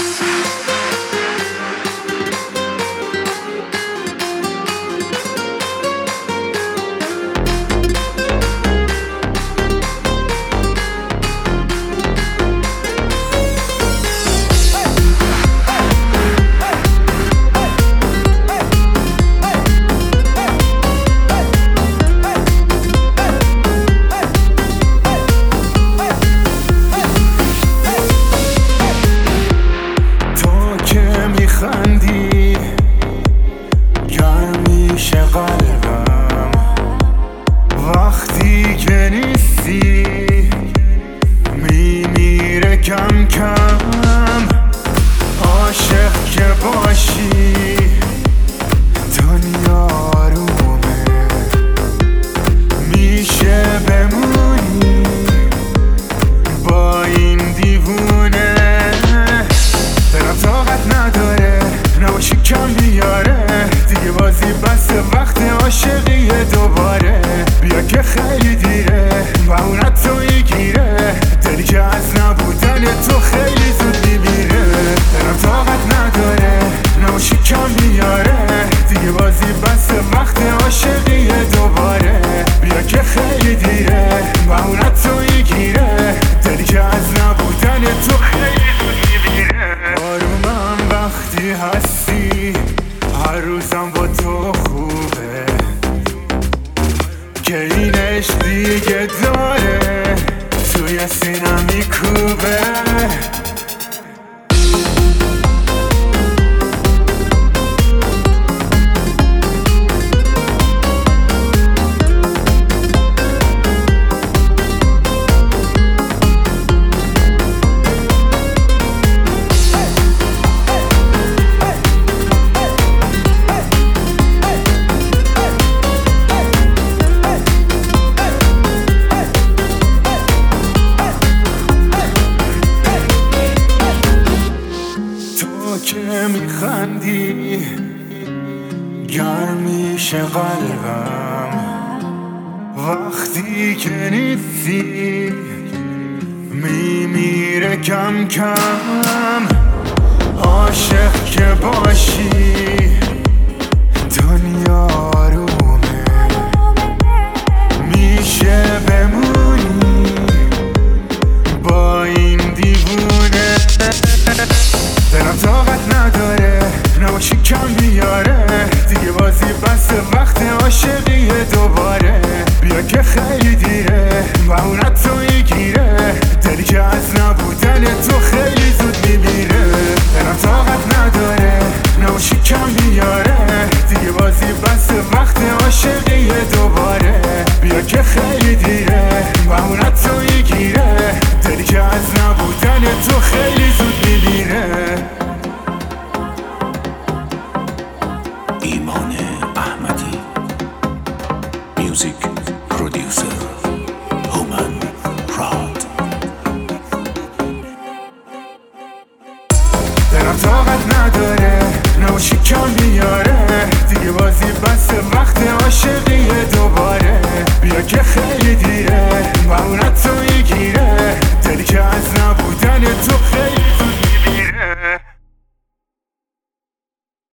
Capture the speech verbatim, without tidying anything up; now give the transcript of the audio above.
وقتی که نیستی میمیره کم کم. عاشق که باشی دنیا آرومه، میشه بمونی با این دیوونه. دلم طاقت نداره نباشی کم بیاره، دیگه بازی بس وقت عاشقیه دوباره. بیا که خیلی دیره و اونت تو میگیره، دلی که از نبودن تو خیلی زود میمیره. دلم طاقت نداره نباشی کم بیاره، دیگه بازی بس وقت عاشقیه دوباره. بیا که خیلی دیره و اونت تو میگیره، دلی که از نبودن تو خیلی زود میمیره. آرومم وقتی هستی، هر روزم با تو خوبه، که این عشق دیگه داره توی سینم میکوبه. که میخندی گرم میشه قلبم، وقتی که نیستی میمیره کم کم. عاشق که باشی دنیا آرومه، میشه بمونی با این دیوونه. دلم طاقت نداره نباشی کم بیاره، دیگه بازی بس وقت عاشقیه دوباره. بیا که خیلی دیره و اونت تو میگیره، دلی که از نبودن تو خیلی زود میمیره. دلم طاقت نداره نباشی کم بیاره، دیگه بازی بس وقت عاشقیه دوباره. بیا که خیلی دیره و اونت تو میگیره، دلی که از نبودن تو خیلی زود میمیره. ایمان احمدی، میوزیک پرودیوسر هومن راد. دلم طاقت نداره نباشی کم بیاره، دیگه بازی بس وقت عاشقیه دوباره. بیا که خیلی دیره و اونت تو میگیره،